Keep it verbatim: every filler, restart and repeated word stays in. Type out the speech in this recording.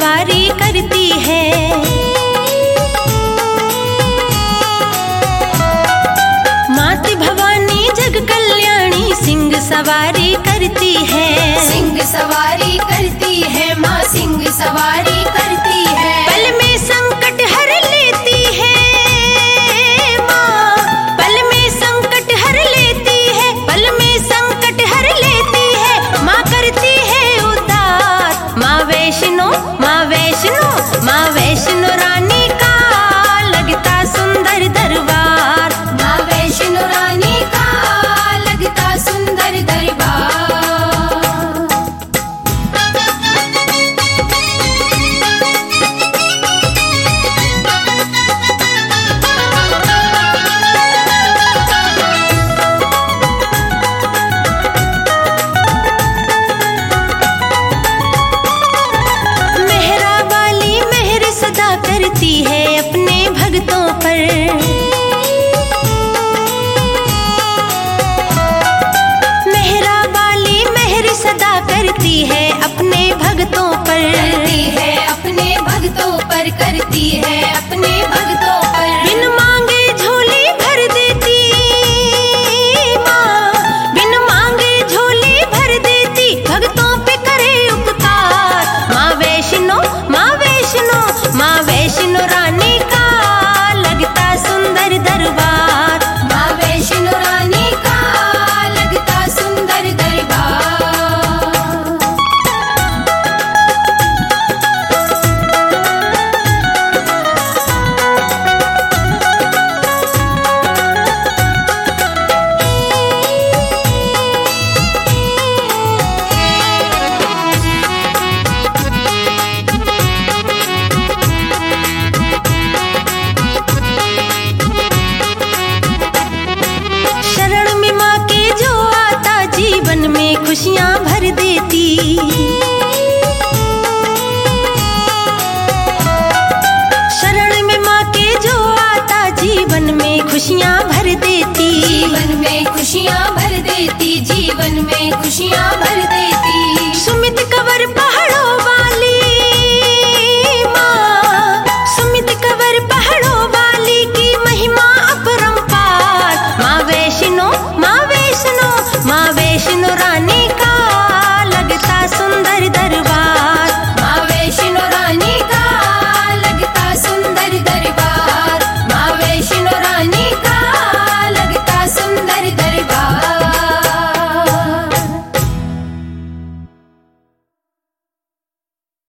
सवारी करती है। मात भवानी जग कल्याणी सिंह सवारी करती है। सिंह सवारी करती है माँ, सिंह सवारी करती है। पल में संकट हर लेती है माँ, पल में संकट हर लेती है, पल में संकट हर लेती है। माँ करती है उद्धार, माँ वैष्णो माँ वैष्णो माँ वैष्णो रानी का लगता सुंदर दरबार। माँ वैष्णो रानी का लगता सुंदर दरबार। मेहरा वाली मेहर सदा करती है अपने भक्तों पर। मेहरा वाली मेहर सदा करती है अपने भक्तों पर। करती है अपने भक्तों पर, करती है अपने भक्तों पर। बिन मांगे झोली भर देती माँ, बिन मांगे झोली भर देती, भक्तों पे करे उपकार। माँ वैष्णो माँ वैष्णो माँ वैष्णो रानी का लगता सुंदर दरबार। माँ वैष्णो रानी का लगता सुंदर दरबार। शरण में माँ के जो आता जीवन में खुशियाँ भर देती। शरण में माँ के जो आता जीवन में खुशियाँ भर देती। जीवन में खुशियाँ भर देती, जीवन में खुशियाँ भर देती। सुमित कंवर पहाड़